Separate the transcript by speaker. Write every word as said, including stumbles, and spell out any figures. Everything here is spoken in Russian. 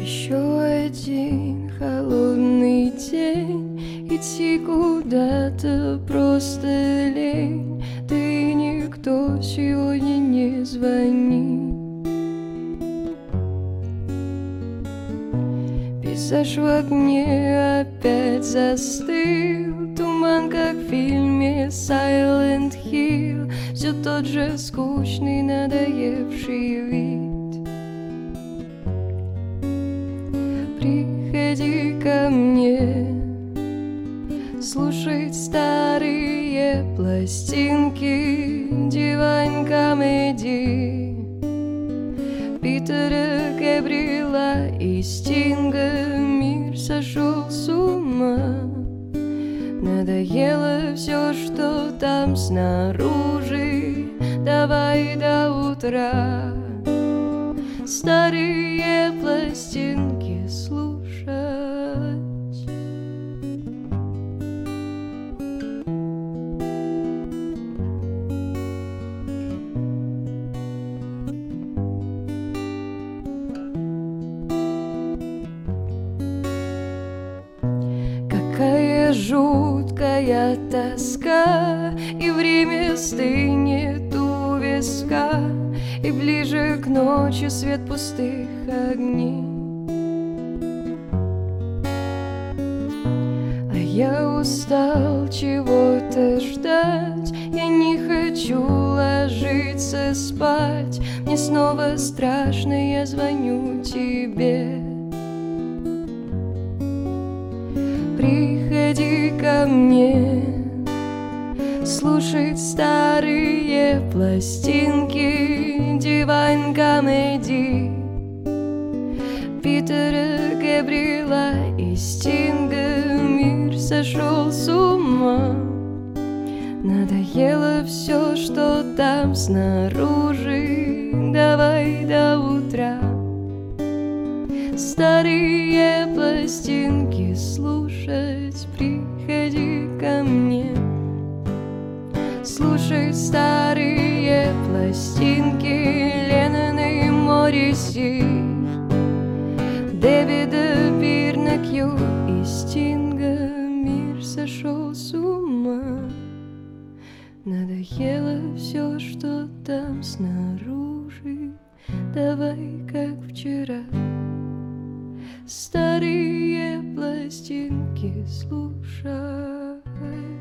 Speaker 1: Еще один холодный день, идти куда-то просто лень. Ты никто сегодня не звонит. Пейзаж в окне опять застыл, туман, как в фильме Silent Hill. Все тот же скучный, надоевший вид. Приходи ко мне слушать старые пластинки, Divine Comedy Питера Габриэла и Стинга. Мир сошел с ума, надоело все, что там снаружи. Давай до утра старые пластинки слушать. Какая жуткая тоска, и время стынет у виска, и ближе к ночи свет пустых огней. А я устал чего-то ждать, я не хочу ложиться спать. Мне снова страшно, я звоню тебе. Приходи ко мне слушать старые пластинки, Divine Comedy Питера Габриэла и Стинга. Мир сошел с ума, надоело все, что там снаружи. Давай до утра старые пластинки слушать. Приходи ко мне слушать старые пластинки Леннона и Морриси, Дэвида Бирна, Кью и Стинга. Мир сошел с ума, надоело все, что там снаружи. Давай, как вчера, старые пластинки слушай.